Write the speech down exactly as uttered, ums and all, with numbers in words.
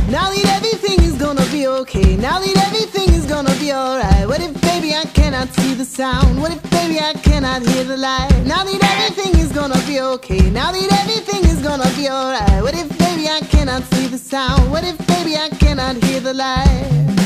Now that everything is gonna be okay. Now that everything is gonna be alright. What if, baby, I cannot see the sound? What if, baby, I cannot hear the light? Now that everything is gonna be okay. Now that everything is gonna be alright. What if, baby, I cannot see the sound? What if, baby, I cannot hear the light?